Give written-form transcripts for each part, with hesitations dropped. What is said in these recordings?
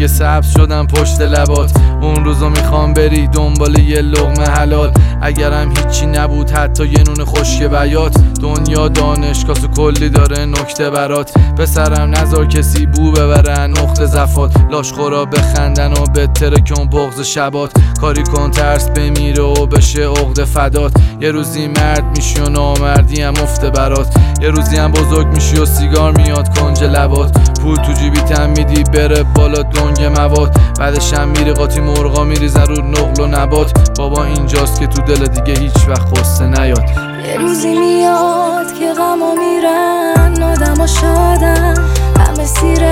دیگه سبز شدم پشت لبات. اون روزا میخوام بری دنبال یه لقمه حلال، اگرم هیچی نبود حتی یه نون خشک بیات. دنیا دانشگاه تو کلی داره نکته برات، پسرم نذار کسی بو ببرن نقطه زفات. لاشخورا بخندن و بهتره کن بغض شبات، کاری کن ترس بمیره و بشه عقده فدات. یه روزی مرد میشی و نامردی هم افته برات، یه روزی هم بزرگ میشی و سیگار میاد کنج لبات. پول تو جیبی تن میدی بره بالا دنگ مواد، بعدش هم میری قاطی مرغا میریزن رو نقل و نبات. بابا اینجاست که تو دل دیگه هیچ وقت قصه نیاد. یه روزی میاد که غما میرن، آدما شادن همه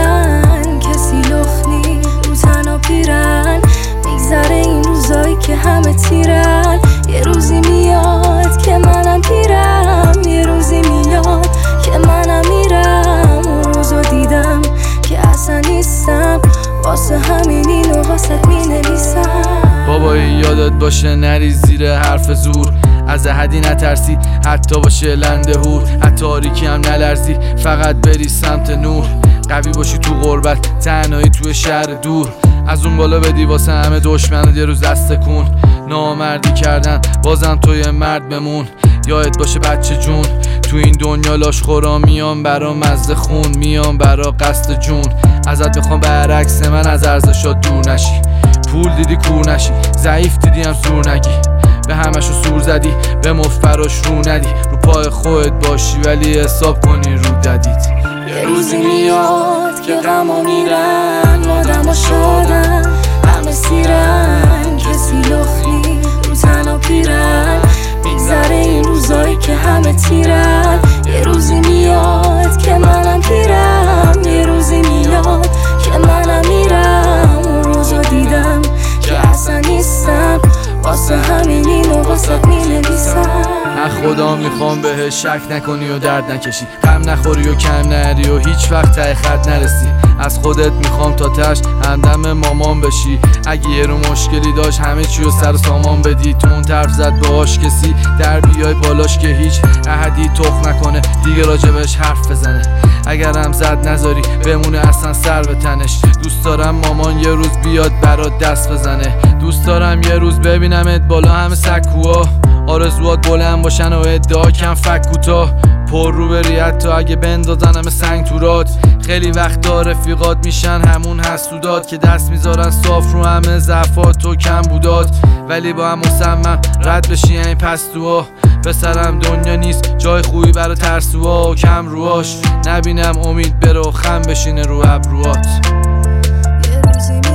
سیرن، کسی لخ نی رو تنها پیرن. میگذره این روزایی که همه تیرن، یه روزی میاد که منم پیرم، یه روزی میاد که منم میرم. اون روزو دیدم که اصلا نیستم، واسه همین اینو واسه مینویسم. بابایی یادت باشه نری زیر حرف زور، از احدی نترسی حتی باشه لنده هور. حتی تاریکی هم نلرزی فقط بری سمت نور. قوی باشی تو غربت تنهایی توی شهر دور، از اون بالا بدی واسه همه دشمنت یه روز دست کن. نامردی کردن بازم توی مرد بمون، یادت باشه بچه جون تو این دنیا لاشخورا میان برا مزد خون، میان برا قصد جون. ازت بخوام برعکس من از ارزشات دور نشی، پول دیدی کور نشی، ضعیف دیدی هم سور نگی. به همشو سور زدی به مفراش رو ندی، رو پای خودت باشی ولی حساب کنی رو ددید. یه روزی میاد که غما میرن، آدما شادن همه سیرن، کسی لخ نی رو تنها پیرن. میگذره این روزایی که همه تیرن، یه روزی میاد که منم پیرم، یه روزی میاد که منم میرم. اون روزو دیدم که اصلا نیستم، واسه همین اینو واسه مینویسم. خدا میخوام بهش شک نکنی و درد نکشی، غم نخوری و کم نری و هیچ وقت ته خط نرسی. از خودت میخوام تا تش همدم مامان بشی، اگه یه رو مشکلی داشت همه چی رو سر سامان بدی. تو اون طرف زد باهاش کسی در بیای بالاش که هیچ احدی تخ نکنه دیگه راجبش حرف بزنه. اگرم زد نذاری بمونه اصلا سر به تنش. دوست دارم مامان یه روز بیاد برات دست بزنه، دوست دارم یه روز ببینمت بالا همه سکوها. آرزوات بلند باشن و ادعا کم فک کوتاه، پر رو بری حتی اگه بندازن همه سنگ تو راد. خیلی وقتا رفیقات میشن همون حسودات که دست میذارن صاف رو همه ضعفات و کم بودات، ولی با هم مصمم رد بشی این پستوها. پسرم دنیا نیست جای خوبی برا ترسوها و کم روهاش، نبینم امید بره و خم بشینه رو ابروات. یه روزی